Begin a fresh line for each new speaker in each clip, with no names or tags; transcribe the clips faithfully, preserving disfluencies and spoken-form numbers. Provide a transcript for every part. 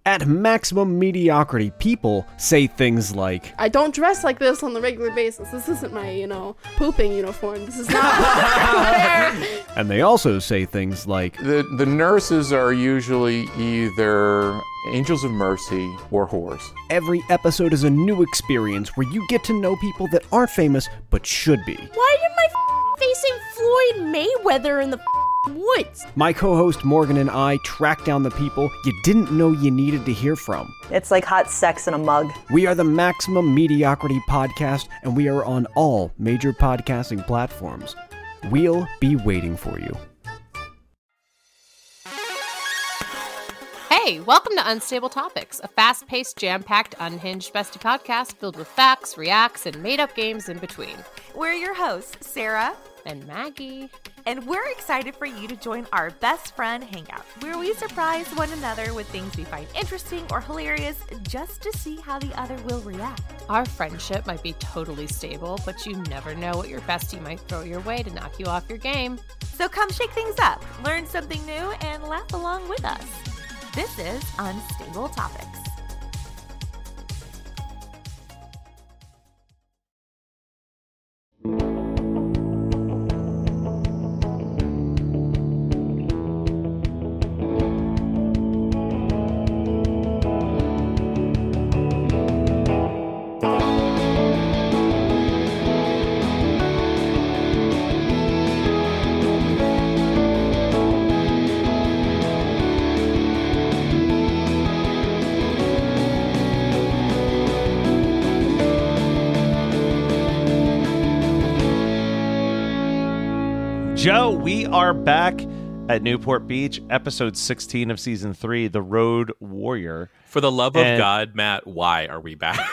At Maximum Mediocrity, people say things like,
I don't dress like this on the regular basis. This isn't my, you know, pooping uniform. This is not.
And they also say things like,
The, the nurses are usually either angels of mercy or whores.
Every episode is a new experience where you get to know people that aren't famous but should be.
Why did my f- facing Floyd Mayweather in the f- woods?
My co-host Morgan and I track down the people you didn't know you needed to hear from.
It's like hot sex in a mug.
We are the Maximum Mediocrity Podcast, and we are on all major podcasting platforms. We'll be waiting for you.
Hey, welcome to Unstable Topics, a fast-paced, jam-packed, unhinged bestie podcast filled with facts, reacts, and made-up games in between.
We're your hosts, Sarah
And Maggie.
And we're excited for you to join our best friend hangout, where we surprise one another with things we find interesting or hilarious just to see how the other will react.
Our friendship might be totally stable, but you never know what your bestie might throw your way to knock you off your game.
So come shake things up, learn something new, and laugh along with us. This is Unstable Topics.
Joe, we are back at Newport Beach, episode sixteen of season three, The Road Warrior.
For the love
And
of God, Matt, why are we back?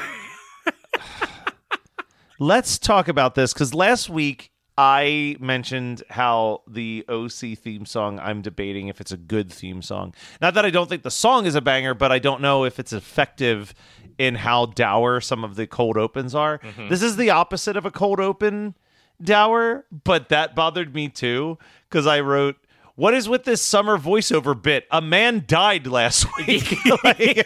Let's talk about this, because last week I mentioned how the O C theme song, I'm debating if it's a good theme song. Not that I don't think the song is a banger, but I don't know if it's effective in how dour some of the cold opens are. Mm-hmm. This is the opposite of a cold open dour, but that bothered me too, because I wrote, what is with this summer voiceover bit? A man died last week. Like,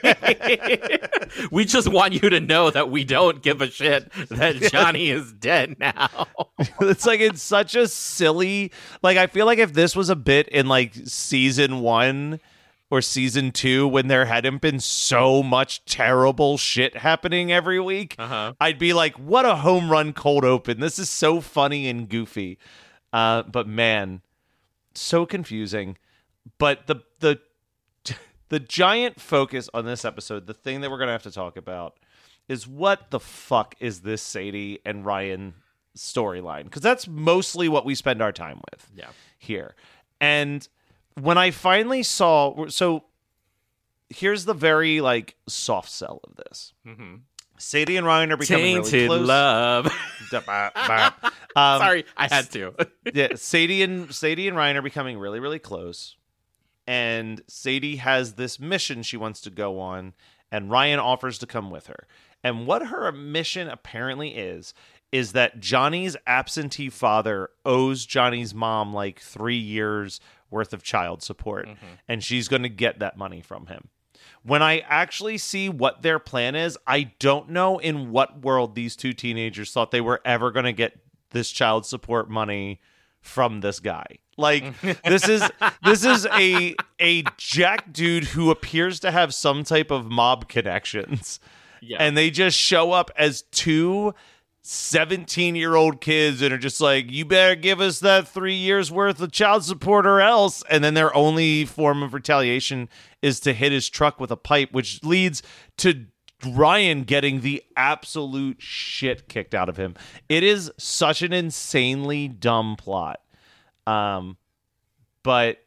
we just want you to know that we don't give a shit that Johnny is dead now.
It's like, it's such a silly, like, I feel like if this was a bit in like season one or season two, when there hadn't been so much terrible shit happening every week, uh-huh. I'd be like, what a home run cold open. This is so funny and goofy. Uh, but man, so confusing. But the the the giant focus on this episode, the thing that we're going to have to talk about, is what the fuck is this Sadie and Ryan storyline? Because that's mostly what we spend our time with
yeah.
here. And when I finally saw, so here's the very like soft sell of this. Mm-hmm. Sadie and Ryan are becoming
Tainted
really close.
Love.
um,
Sorry, I had to.
yeah, Sadie and Sadie and Ryan are becoming really, really close. And Sadie has this mission she wants to go on, and Ryan offers to come with her. And what her mission apparently is, is that Johnny's absentee father owes Johnny's mom like three years worth of child support, mm-hmm. and she's going to get that money from him. When I actually see what their plan is, I don't know in what world these two teenagers thought they were ever going to get this child support money from this guy. Like, this is this is a a jack dude who appears to have some type of mob connections. Yeah. And they just show up as two seventeen-year-old kids and are just like, you better give us that three years worth of child support or else. And then their only form of retaliation is to hit his truck with a pipe, which leads to Ryan getting the absolute shit kicked out of him. It is such an insanely dumb plot. Um, but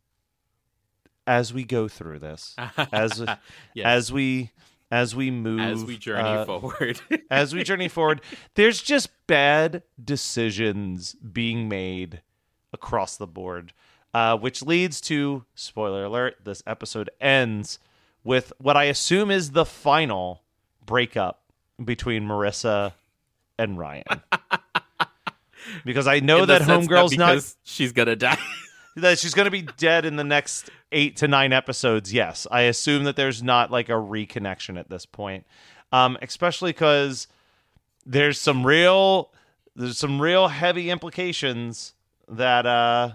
as we go through this, as yes. as we as we move,
as we journey
uh,
forward,
as we journey forward, there's just bad decisions being made across the board, uh, which leads to, spoiler alert, this episode ends with what I assume is the final breakup between Marissa and Ryan. Because I know that Homegirl's not...
she's gonna die.
that she's going to be dead in the next eight to nine episodes. Yes, I assume that there's not like a reconnection at this point, um, especially because there's some real there's some real heavy implications that uh,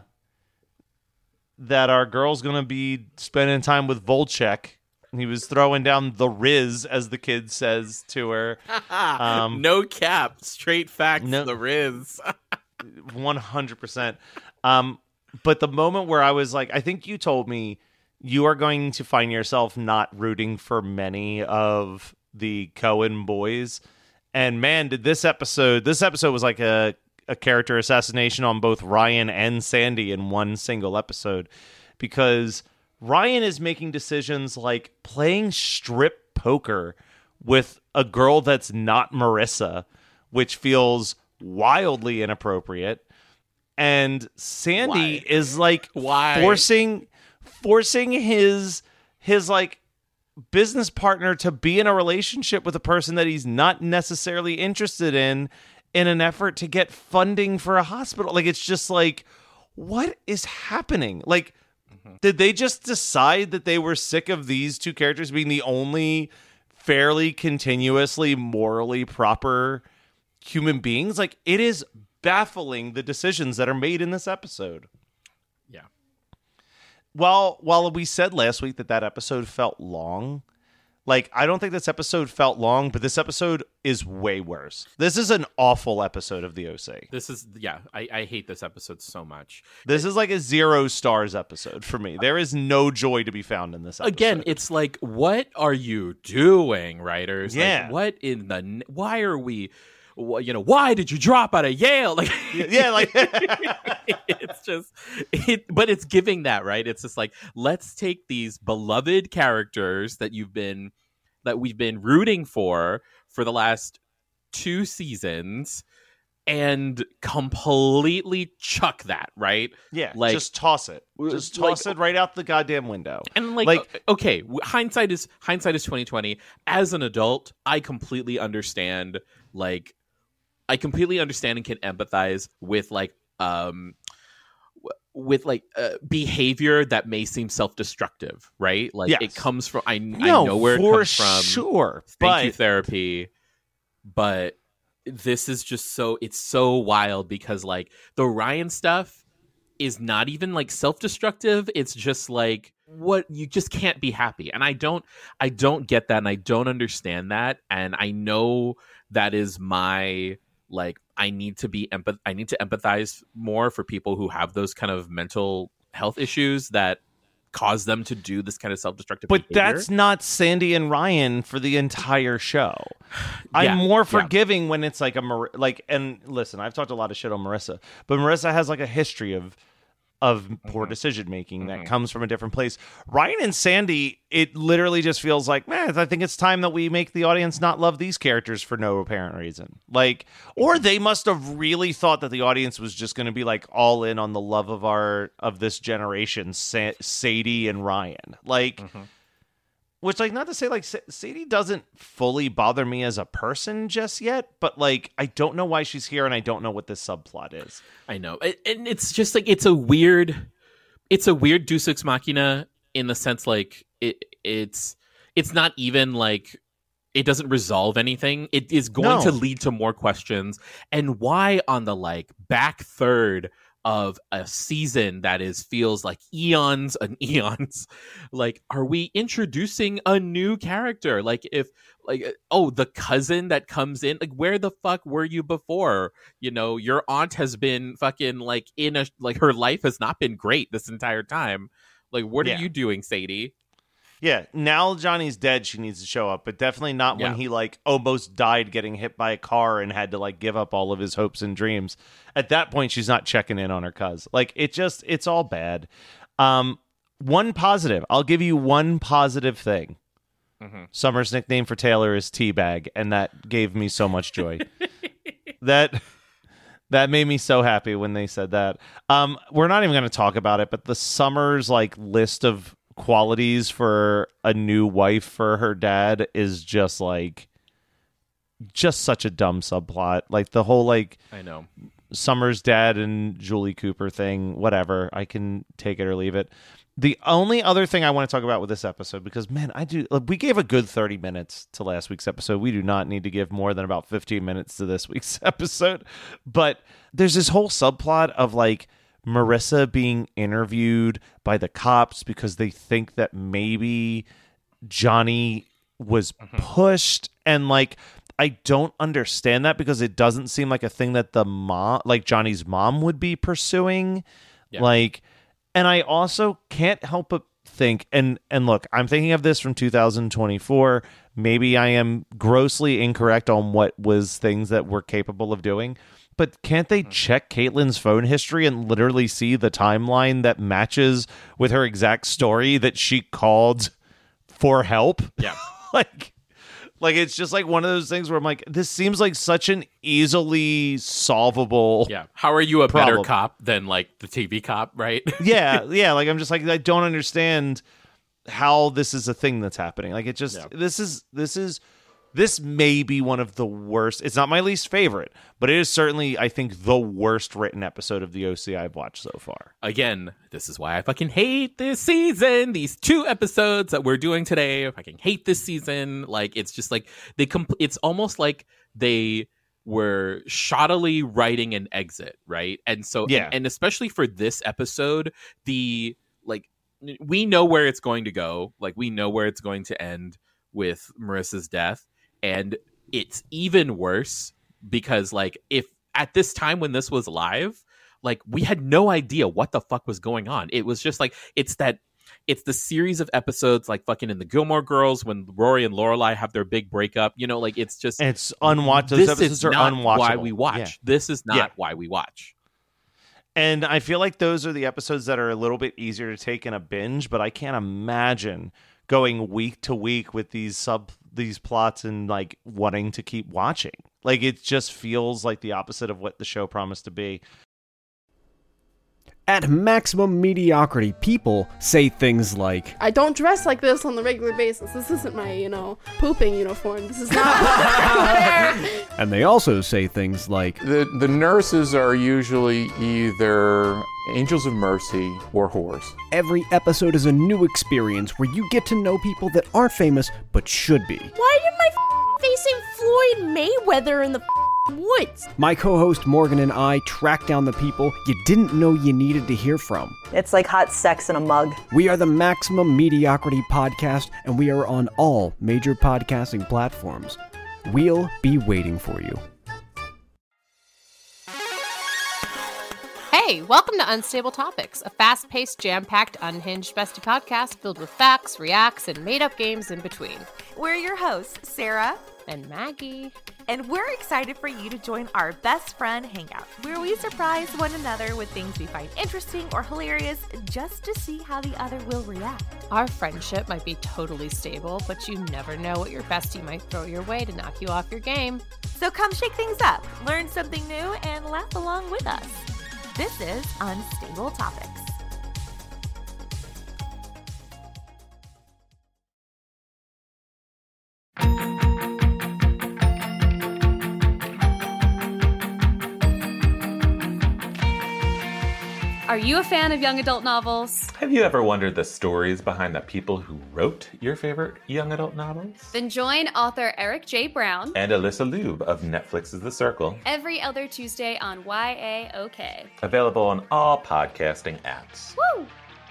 that our girl's going to be spending time with Volchek. He was throwing down the Riz, as the kid says to her. Um,
no cap, straight facts.
no-
The Riz.
one hundred percent. Um, but the moment where I was like, I think you told me you are going to find yourself not rooting for many of the Coen boys. And man, did this episode, this episode was like a, a character assassination on both Ryan and Sandy in one single episode. Because Ryan is making decisions like playing strip poker with a girl that's not Marissa, which feels wildly inappropriate. And Sandy
Why?
is like
Why?
forcing forcing his his like business partner to be in a relationship with a person that he's not necessarily interested in in an effort to get funding for a hospital. Like, it's just like, what is happening? Like, did they just decide that they were sick of these two characters being the only fairly continuously morally proper human beings? Like, it is baffling, the decisions that are made in this episode.
Yeah.
While while we said last week that that episode felt long, like, I don't think this episode felt long, but this episode is way worse. This is an awful episode of the O C.
This is, yeah, I, I hate this episode so much.
This is like a zero stars episode for me. There is no joy to be found in this episode.
Again, it's like, what are you doing, writers?
Yeah.
Like, what in the, why are we, wh- you know, why did you drop out of Yale? Like,
yeah, like
it's just, it, but it's giving that, right? It's just like, let's take these beloved characters that you've been, that we've been rooting for for the last two seasons and completely chuck that, right?
Yeah,
like,
just toss it. Just
like-
toss it right out the goddamn window.
And like,
Like-
okay, w- hindsight is hindsight is twenty twenty. As an adult, I completely understand. Like, I completely understand and can empathize with like, um, w- with like uh, behavior that may seem self-destructive, right? Like,
Yes.
it comes from. I,
No,
I know where it
for
comes from.
sure.
Thank
But
you, therapy. But this is just so, it's so wild because like the Ryan stuff is not even like self-destructive. It's just like, what, you just can't be happy. And I don't, I don't get that. And I don't understand that. And I know that is my, like, I need to be empath, I need to empathize more for people who have those kind of mental health issues that cause them to do this kind of self-destructive
But
behavior.
that's not Sandy and Ryan for the entire show. I'm
Yeah,
more
yeah.
forgiving when it's like a Mar- like. And listen, I've talked a lot of shit on Marissa, but Marissa has like a history of of poor
Mm-hmm.
decision making that comes from a different place. Ryan and Sandy, it literally just feels like, man, I think it's time that we make the audience not love these characters for no apparent reason. Like, or they must have really thought that the audience was just going to be like all in on the love of our of this generation, Sa- Sadie and Ryan. Like, which, like, not to say like Sa- Sadie doesn't fully bother me as a person just yet, but like, I don't know why she's here, and I don't know what this subplot is.
I know. A- And it's just like, it's a weird, it's a weird Deus Ex Machina in the sense like it, it's, it's not even like, it doesn't resolve anything. It is going
No.
to lead to more questions. And why on the like back third of a season that is feels like eons and eons, like, are we introducing a new character? Like, if like, oh, the cousin that comes in, like, where the fuck were you before? You know, your aunt has been fucking like in a, like, her life has not been great this entire time. Like, what
Yeah.
are you doing, Sadie?
Yeah, now Johnny's dead, she needs to show up, but definitely not when
Yeah.
he like almost died getting hit by a car and had to like give up all of his hopes and dreams. At that point, she's not checking in on her cuz. Like, it just, it's all bad. Um, one positive, I'll give you one positive thing.
Mm-hmm.
Summer's nickname for Taylor is Teabag, and that gave me so much joy. that that made me so happy when they said that. Um, we're not even going to talk about it, but the Summer's like list of qualities for a new wife for her dad is just like just such a dumb subplot. Like, the whole like
I know.
Summer's dad and Julie Cooper thing, whatever. I can take it or leave it. The only other thing I want to talk about with this episode, because, man, I do. We gave a good thirty minutes to last week's episode. We do not need to give more than about fifteen minutes to this week's episode. But there's this whole subplot of, like, Marissa being interviewed by the cops because they think that maybe Johnny was mm-hmm. pushed. And, like, I don't understand that because it doesn't seem like a thing that the mom, like Johnny's mom, would be pursuing. Yeah. Like, and I also can't help but think, and and look, I'm thinking of this from two thousand twenty-four. Maybe I am grossly incorrect on what was things that we're capable of doing, but can't they check Caitlin's phone history and literally see the timeline that matches with her exact story that she called for help?
Yeah.
like, like it's just like one of those things where I'm like, this seems like such an easily solvable.
Yeah. How are you a
problem.
better cop than like the T V cop, right?
yeah. Yeah. Like, I'm just like, I don't understand how this is a thing that's happening. Like, it just, yeah. this is, this is, this may be one of the worst. It's not my least favorite, but it is certainly, I think, the worst written episode of the O C I've watched so far.
Again, this is why I fucking hate this season. These two episodes that we're doing today, I fucking hate this season. Like, it's just like they. Compl- it's almost like they were shoddily writing an exit, right? And so,
yeah.
and, and especially for this episode, the like we know where it's going to go. Like, we know where it's going to end with Marissa's death. And it's even worse because, like, if at this time when this was live, like, we had no idea what the fuck was going on. It was just like, it's that, it's the series of episodes like fucking in the Gilmore Girls when Rory and Lorelai have their big breakup. You know, like, it's just,
it's unwatchable. Those
this
episodes
is
are
not
unwatchable.
why we watch.
Yeah.
This is not
yeah.
why we watch.
And I feel like those are the episodes that are a little bit easier to take in a binge, but I can't imagine going week to week with these sub these plots and like wanting to keep watching. Like, it just feels like the opposite of what the show promised to be.
At Maximum Mediocrity, people say things like,
I don't dress like this on the regular basis. This isn't my, you know, pooping uniform. This is not.
And they also say things like,
The the nurses are usually either angels of mercy or whores.
Every episode is a new experience where you get to know people that aren't famous but should be.
Why did my f- facing Floyd Mayweather in the f- woods?
My co-host Morgan and I track down the people you didn't know you needed to hear from.
It's like hot sex in a mug.
We are the Maximum Mediocrity Podcast, and we are on all major podcasting platforms. We'll be waiting for you.
Hey, welcome to Unstable Topics, a fast-paced, jam-packed, unhinged bestie podcast filled with facts, reacts, and made-up games in between.
We're your hosts, Sarah
and Maggie.
And we're excited for you to join our best friend hangout, where we surprise one another with things we find interesting or hilarious just to see how the other will react.
Our friendship might be totally stable, but you never know what your bestie might throw your way to knock you off your game.
So come shake things up, learn something new, and laugh along with us. This is Unstable Topics.
Are you a fan of young adult novels?
Have you ever wondered the stories behind the people who wrote your favorite young adult novels?
Then join author Eric J. Brown
and Alyssa Lube of Netflix's The Circle
every other Tuesday on Y A O K.
Available on all podcasting apps.
Woo!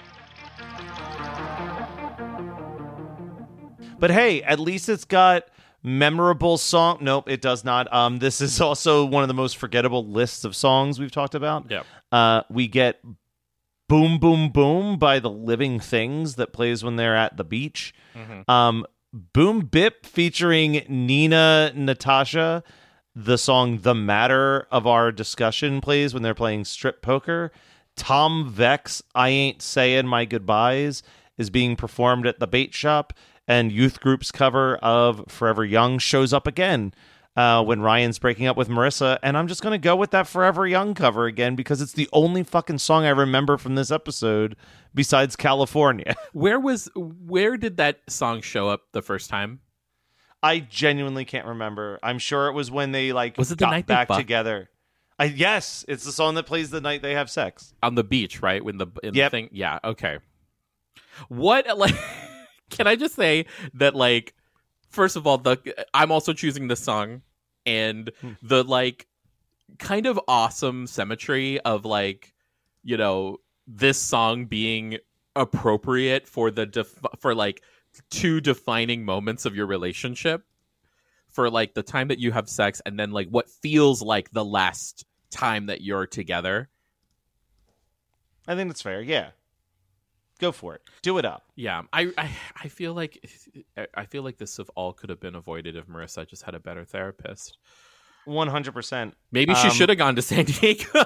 But hey, at least it's got memorable song. Nope, it does not. Um, this is also one of the most forgettable lists of songs we've talked about.
Yeah.
Uh, we get Boom Boom Boom by the Living Things that plays when they're at the beach.
Mm-hmm.
Um, Boom Bip featuring Nina Natasha. The song The Matter of Our Discussion plays when they're playing strip poker. Tom Vex, I Ain't Saying My Goodbyes is being performed at the bait shop. And Youth Group's cover of Forever Young shows up again uh, when Ryan's breaking up with Marissa. And I'm just going to go with that Forever Young cover again because it's the only fucking song I remember from this episode besides California.
Where was, where did that song show up the first time?
I genuinely can't remember. I'm sure it was when they like
was it the
got
night
back
they
together. I yes, it's the song that plays the night they have sex
on the beach, right? When the in
yep.
the thing, yeah, okay. What like? Can I just say that like, first of all, the I'm also choosing this song, and hmm. the like, kind of awesome symmetry of like, you know, this song being appropriate for the def- for like two defining moments of your relationship. For like the time that you have sex and then like what feels like the last time that you're together.
I think that's fair. Yeah. Go for it. Do it up.
Yeah. I, I, I feel like I feel like this all could have been avoided if Marissa just had a better therapist.
one hundred percent.
Maybe she um, should have gone to San Diego.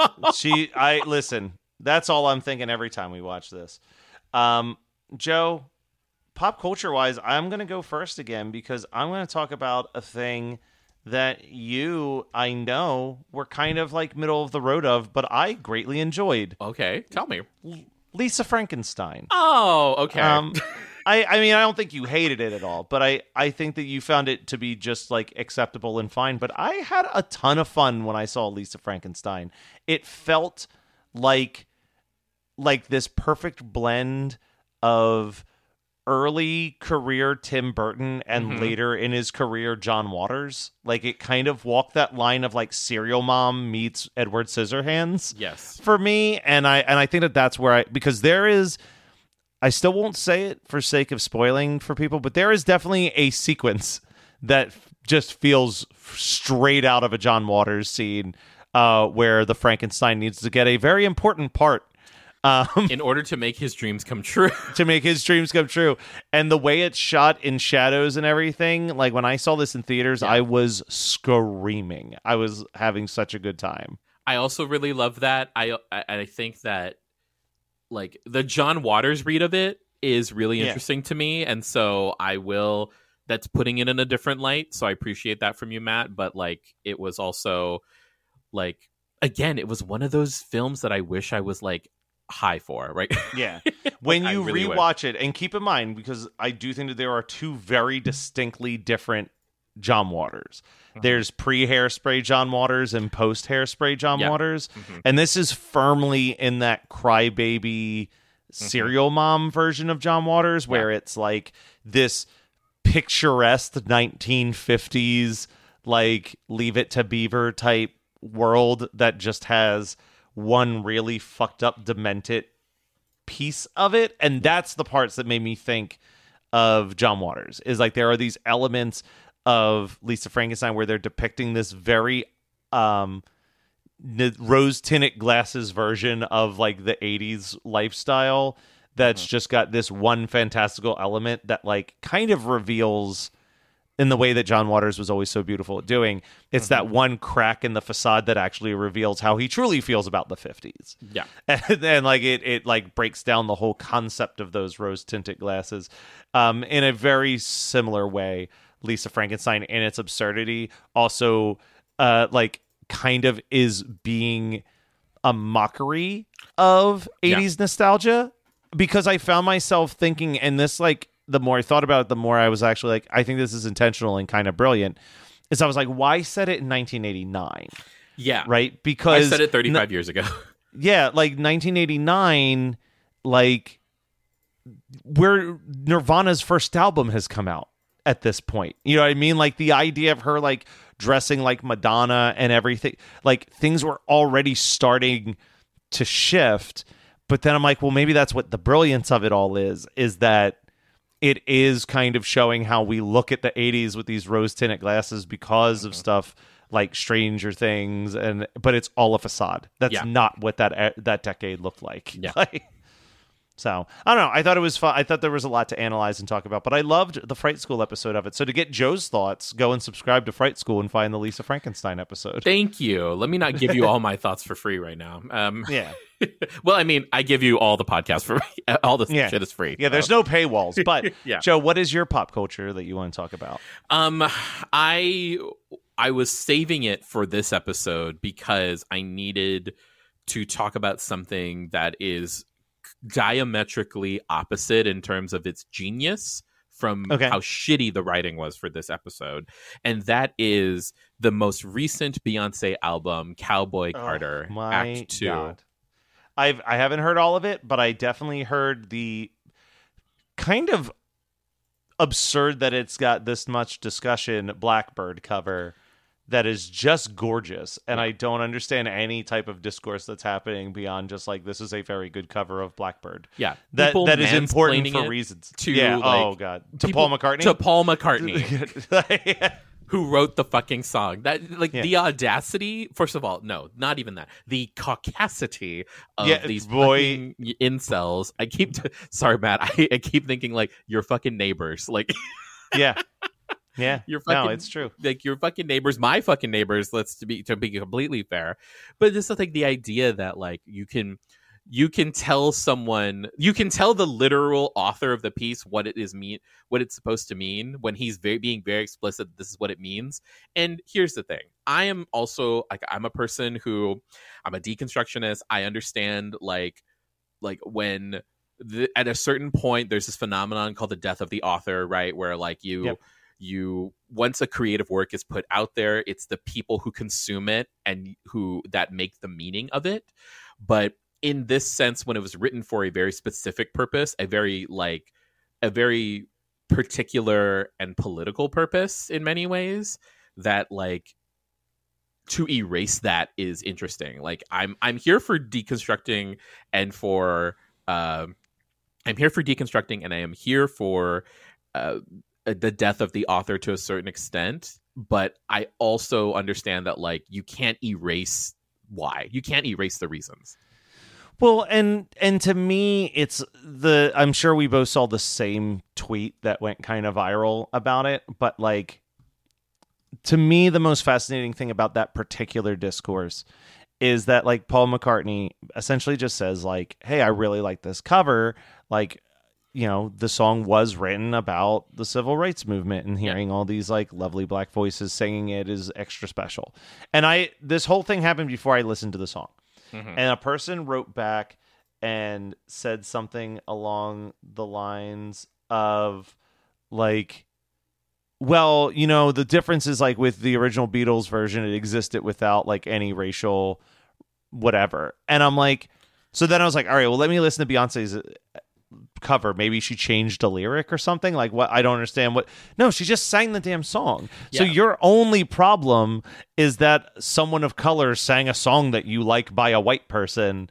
she, I listen, that's all I'm thinking every time we watch this. Um, Joe, pop culture wise, I'm going to go first again because I'm going to talk about a thing that you, I know, were kind of like middle of the road of, but I greatly enjoyed.
Okay, tell me.
Lisa Frankenstein.
Oh, okay.
Um, I, I mean, I don't think you hated it at all, but I, I think that you found it to be just like acceptable and fine. But I had a ton of fun when I saw Lisa Frankenstein. It felt like like this perfect blend of early career Tim Burton and mm-hmm. later in his career John Waters. Like it kind of walked that line of like Serial Mom meets Edward Scissorhands.
Yes,
for me, and I and I think that that's where I because there is. I still won't say it for sake of spoiling for people, but there is definitely a sequence that f- just feels straight out of a John Waters scene uh, where the Frankenstein needs to get a very important part. Um,
in order to make his dreams come true.
to make his dreams come true. And the way it's shot in shadows and everything, like when I saw this in theaters, yeah. I was screaming. I was having such a good time.
I also really love that. I I, I think that like the John Waters read of it is really interesting yeah. to me. And so I will, that's putting it in a different light. So I appreciate that from you, Matt. But like, it was also like, again, it was one of those films that I wish I was like high for, right?
Yeah. When you really rewatch
would.
it, and keep in mind, because I do think that there are two very distinctly different John Waters. Mm-hmm. There's pre-Hairspray John Waters and post-Hairspray John yeah. Waters. Mm-hmm. And this is firmly in that crybaby serial mm-hmm. mom version of John Waters, where yeah. it's like this picturesque nineteen fifties, like Leave It to Beaver type world that just has one really fucked up, demented piece of it. And that's the parts that made me think of John Waters, is like there are these elements of Lisa Frankenstein where they're depicting this very um n- rose-tinted glasses version of like the eighties lifestyle that's mm-hmm. just got this one fantastical element that like kind of reveals, in the way that John Waters was always so beautiful at doing, it's mm-hmm. that one crack in the facade that actually reveals how he truly feels about the fifties.
Yeah.
And then like it it like breaks down the whole concept of those rose-tinted glasses um in a very similar way. Lisa Frankenstein and its absurdity also uh like kind of is being a mockery of eighties yeah. nostalgia, because I found myself thinking, and this like the more I thought about it, the more I was actually like, I think this is intentional and kind of brilliant, is I was like, why set it in nineteen eighty-nine?
Yeah.
Right? Because
I said it thirty-five n- years ago.
Yeah, like nineteen eighty-nine, like where Nirvana's first album has come out at this point. You know what I mean? Like the idea of her like dressing like Madonna and everything, like things were already starting to shift. But then I'm like, well, maybe that's what the brilliance of it all is, is that it is kind of showing how we look at the eighties with these rose-tinted glasses because of stuff like Stranger Things, and but it's all a facade. That's yeah. not what that that decade looked like.
Yeah.
Like, so I don't know. I thought it was fun. I thought there was a lot to analyze and talk about, but I loved the Fright School episode of it. So to get Joe's thoughts, go and subscribe to Fright School and find the Lisa Frankenstein episode.
Thank you. Let me not give you all my thoughts for free right now. Um,
yeah.
Well, I mean, I give you all the podcasts for free. All this
yeah.
shit is free.
Yeah,
so.
There's no paywalls. But
yeah.
Joe, what is your pop culture that you want to talk about?
Um, I I was saving it for this episode because I needed to talk about something that is diametrically opposite in terms of its genius from
Okay.
how shitty the writing was for this episode. And that is the most recent Beyonce album, Cowboy Carter,
Oh, my
Act Two.
God. I've I haven't heard all of it, but I definitely heard the kind of absurd that it's got this much discussion Blackbird cover that is just gorgeous, and I don't understand any type of discourse that's happening beyond just like this is a very good cover of Blackbird.
Yeah,
that
people
that is important
mansplaining
for
it
reasons.
to,
yeah.
like,
oh God. To
people-
Paul McCartney.
To Paul McCartney. Who wrote the fucking song? That like
Yeah.
the audacity. First of all, no, not even that. The caucasity of
Yeah,
these
boy.
fucking incels. I keep t- sorry, Matt. I, I keep thinking like your fucking neighbors. Like,
yeah. Yeah.
your fucking.
No, it's true.
Like your fucking neighbors, my fucking neighbors. Let's to be to be completely fair, but just like the idea that like you can. You can tell someone, you can tell the literal author of the piece what it is mean, what it's supposed to mean when he's very being very explicit. This is what it means. And here's the thing: I am also like I'm a person who I'm a deconstructionist. I understand like like when the, at a certain point there's this phenomenon called the death of the author, right? Where like you.
Yep.
You once a creative work is put out there, it's the people who consume it and who that make the meaning of it. But in this sense, when it was written for a very specific purpose, a very like a very particular and political purpose in many ways, that like to erase that is interesting. Like I'm I'm here for deconstructing and for um I'm here for deconstructing and I am here for uh the death of the author to a certain extent, but I also understand that like you can't erase why. You can't erase the reasons.
Well, and and to me, it's the I'm sure we both saw the same tweet that went kind of viral about it, but like to me, the most fascinating thing about that particular discourse is that like Paul McCartney essentially just says like, "Hey, I really like this cover." Like, you know, the song was written about the civil rights movement, and hearing all these like lovely black voices singing it is extra special. And I this whole thing happened before I listened to the song.
Mm-hmm.
And a person wrote back and said something along the lines of like, well, you know, the difference is like with the original Beatles version, it existed without like any racial whatever. And I'm like, so then I was like, all right, well, let me listen to Beyonce's cover. Maybe she changed a lyric or something. Like what? I don't understand what. No, she just sang the damn song. So
Yeah.
your only problem is that someone of color sang a song that you like by a white person,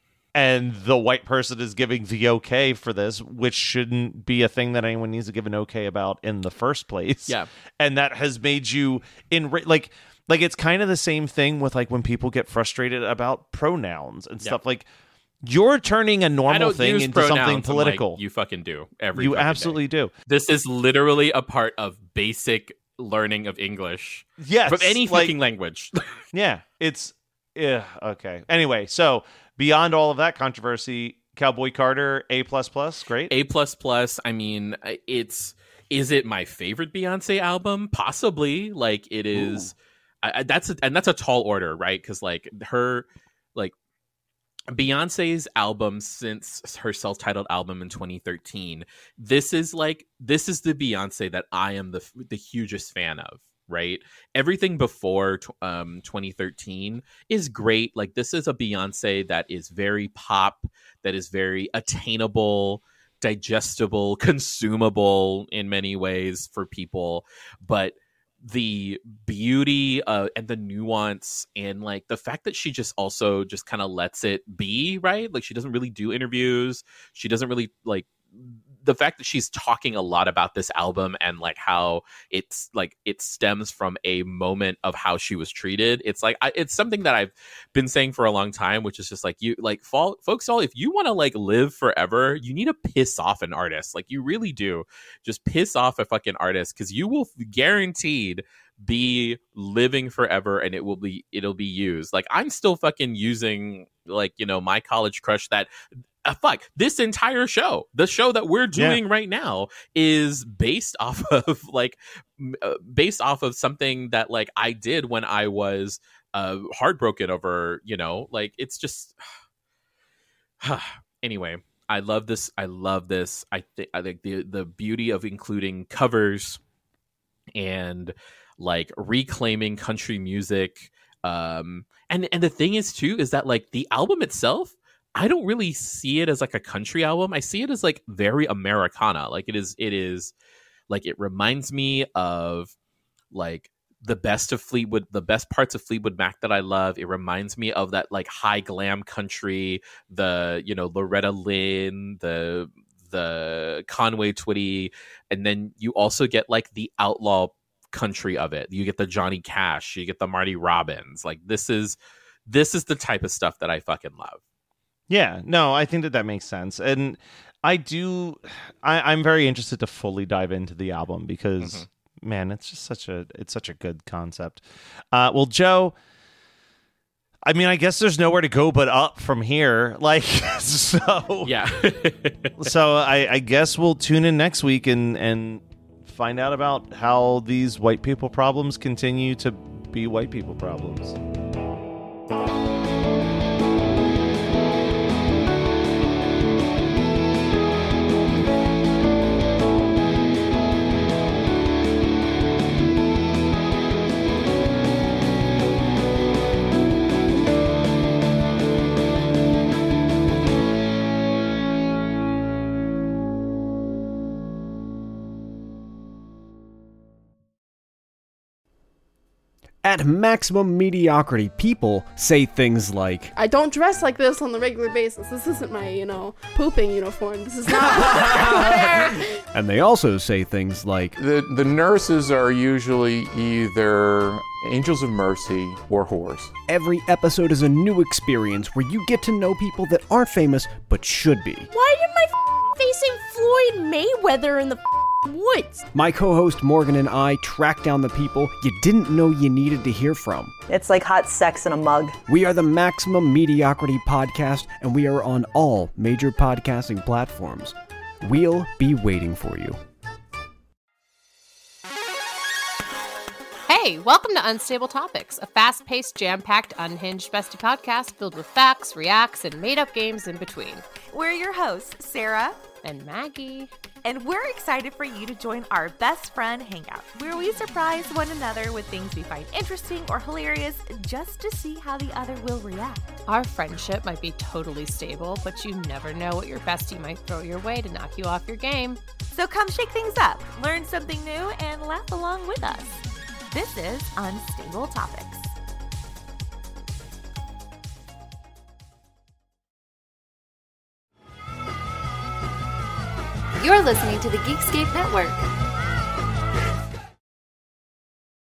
and the white person is giving the okay for this, which shouldn't be a thing that anyone needs to give an okay about in the first place.
Yeah.
And that has made you in like like it's kind of the same thing with like when people get frustrated about pronouns and
Yeah.
stuff. Like you're turning a
I
normal
don't
thing
use
into something
pronouns, I'm like,
political.
you fucking do every
You
fucking
absolutely
day.
do.
This is literally a part of basic learning of English.
Yes,
From any
like-
fucking language.
Yeah, it's yeah, okay. Anyway, so beyond all of that controversy, Cowboy Carter, A plus plus, great.
A plus plus. I mean, it's is it my favorite Beyonce album? Possibly. Like it is. I, I, that's a, and that's a tall order, right? Because like her, like Beyonce's album since her self-titled album in twenty thirteen. This is like this is the Beyonce that I am the the hugest fan of. Right, everything before um, twenty thirteen is great. Like this is a Beyonce that is very pop, that is very attainable, digestible, consumable in many ways for people. But the beauty uh, and the nuance and like the fact that she just also just kind of lets it be, right? Like she doesn't really do interviews. She doesn't really like the fact that she's talking a lot about this album and like how it's like it stems from a moment of how she was treated. It's like I, it's something that I've been saying for a long time, which is just like you like fall, folks all if you want to like live forever, you need to piss off an artist. Like you really do. Just piss off a fucking artist because you will guaranteed be living forever and it will be it'll be used. Like I'm still fucking using like, you know, my college crush that Uh, fuck, this entire show, the show that we're doing
Yeah.
right now is based off of like m- uh, based off of something that like I did when I was uh, heartbroken over, you know, like it's just anyway. I love this. I love this. I think I think the the beauty of including covers and like reclaiming country music. Um, and and the thing is too is that like the album itself, I don't really see it as like a country album. I see it as like very Americana. Like it is. It is like it reminds me of like the best of Fleetwood, the best parts of Fleetwood Mac that I love. It reminds me of that like high glam country, the, you know, Loretta Lynn, the, the Conway Twitty. And then you also get like the outlaw country of it. You get the Johnny Cash, you get the Marty Robbins. Like this is, this is the type of stuff that I fucking love.
Yeah, no, I think that that makes sense. And I do, I, I'm very interested to fully dive into the album because mm-hmm. Man, it's just such a it's such a good concept. Uh, well, Joe, I mean, I guess there's nowhere to go but up from here. Like, so
yeah.
so I, I guess we'll tune in next week and and find out about how these white people problems continue to be white people problems.
At Maximum Mediocrity, people say things like,
I don't dress like this on the regular basis. This isn't my, you know, pooping uniform. This is not
and they also say things like,
The, the nurses are usually either angels of mercy or whores.
Every episode is a new experience where you get to know people that aren't famous but should be.
Why did my f- facing Floyd Mayweather in the f- woods?
My co-host Morgan and I track down the people you didn't know you needed to hear from.
It's like hot sex in a mug.
We are the Maximum Mediocrity Podcast, and we are on all major podcasting platforms. We'll be waiting for you.
Hey, welcome to Unstable Topics, a fast-paced, jam-packed, unhinged bestie podcast filled with facts, reacts, and made-up games in between.
We're your hosts, Sarah
and Maggie.
And we're excited for you to join our best friend hangout, where we surprise one another with things we find interesting or hilarious just to see how the other will react.
Our friendship might be totally stable, but you never know what your bestie might throw your way to knock you off your game.
So come shake things up, learn something new, and laugh along with us. This is Unstable Topics.
You're listening to the Geekscape Network.